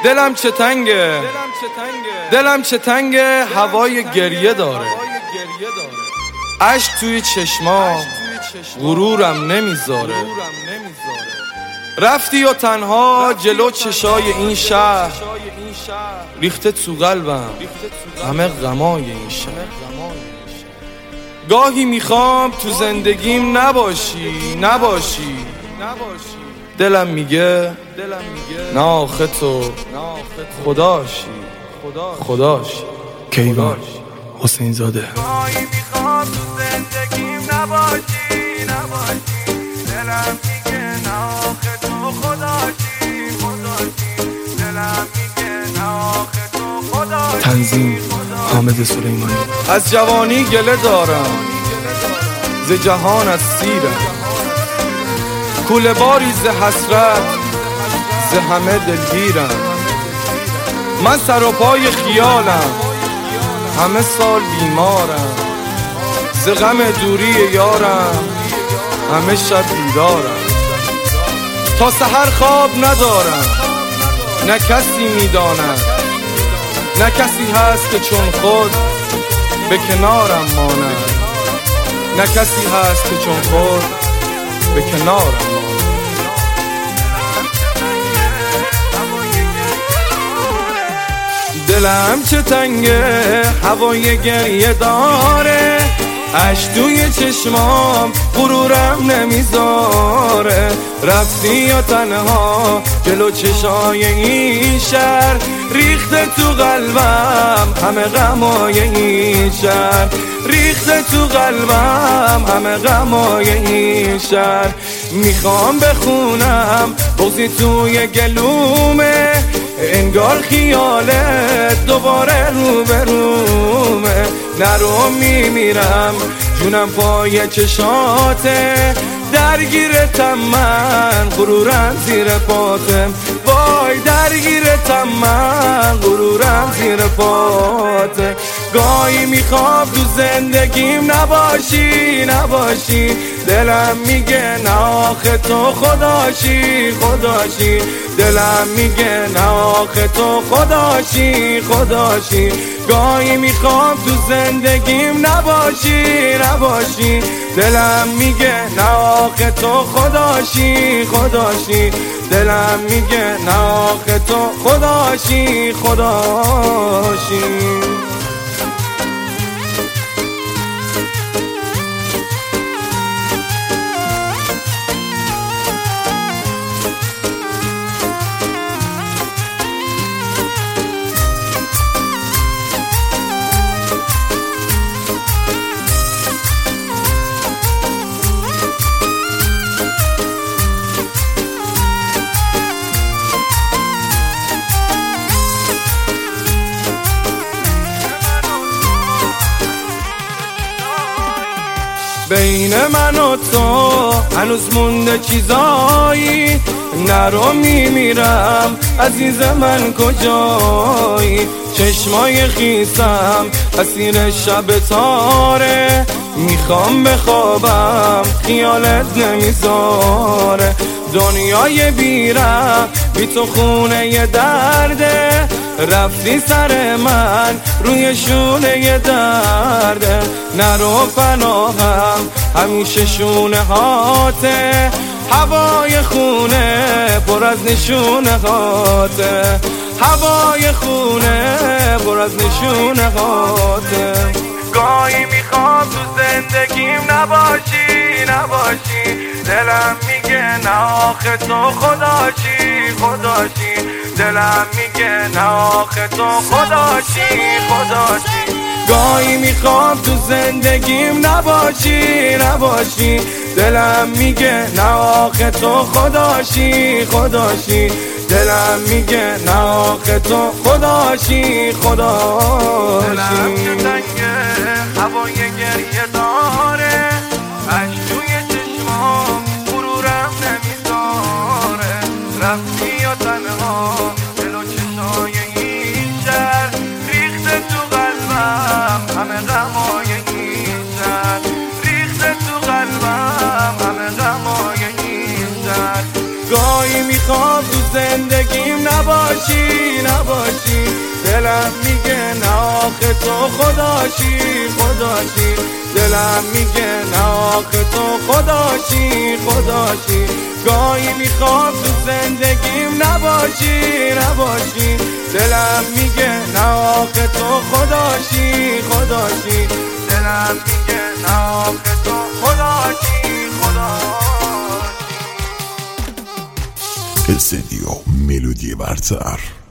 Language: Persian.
دلم چه تنگه، دلم چه تنگه، هوای گریه داره، عشق توی چشما غرورم نمیذاره. رفتی و تنها جلو چشای این شهر، ریخته تو قلبم همه غمای این شهر. گاهی میخوام تو زندگیم نباشی، دلم میگه نه آخه تو خداشی. کیوان حسین زاده. گاهی میخوام تو زندگیم نباشی، دلم میگه نه آخه تو خداشی. دلم میگه نه آخه تو خداشی. تنظیم حامد سلیمانی. از جوانی گله دارم، ز جهان از سیرم، کوله باری ز حسرت، ز همه دلگیرم. من سر و پای خیالم، همه سال بیمارم، ز غم دوری یارم همه شب بیدارم. تا سحر خواب ندارم، نه کسی میداند، نه کسی هست که چون خود به کنارم ماند، نه کسی هست که چون خود به کنارم ماند. دلم چه تنگه، هوای گریه داره، عشق توی چشمام غرورم نمیذاره. رفتی و تنها جلو چشای این شهر، ریخته تو قلبم همه غمای این شهر، ریخته تو قلبم همه غمای این شهر. میخوام بخونم بغضی توی گلومه، انگار خیالت دوباره روبرومه. نرو میمیرم جونم پای چشاته، درگیرتم من غرورم زیر پاتم، وای درگیرتم من غرورم زیر پاته. گاهی میخوام تو زندگیم نباشی، دلم میگه نه آخه تو خداشی. دلم میگه نه آخه تو خداشی. گاهی میخوام تو زندگیم نباشی، دلم میگه نه آخه تو خداشی. دلم میگه نه آخه تو خداشی. بین من و تو هنوز مونده چیزایی، نرو میمیرم عزیز من کجایی. چشمای خیسم اسیر شب تاره، میخوام بخوابم خیالت نمیذاره. دنیای بیرم بی تو خونه ی درده، رفتی سر من روی شونه ی درده. نرو پناهم همیشه شونه هاته، هوای خونه پر از نشونه هاته، هوای خونه پر از نشونه هاته. گاهی میخوام تو زندگیم نباشی، دلم میگه نه آخه تو خداشی. دلم میگه نه آخه تو خداشی. گاهی میخوام تو زندگیم نباشی، دلم میگه نه آخه تو خداشی. دلم میگه نه آخه تو خداشی. دلم چه تنگه، هوای گریه داره، عشق توی چشمام غرورم نمیذاره. رفتی و تنها جلو چشای این شهر، ریخته تو قلبم همه غمای این شهر، ریخته تو قلبم همه غمای این شهر. گاهی میخوام تو زندگیم نباشی نباشی، دلم میگه نه آخه تو خداشی خداشی، دلم میگه نه آخه تو خداشی خداشی، گاهی میخوام تو زندگیم نباشی نباشی، دلم میگه نه آخه تو خداشی خداشی، دلم میگه نه آخه تو خداشی خداشی. استدیو ملودی برتر.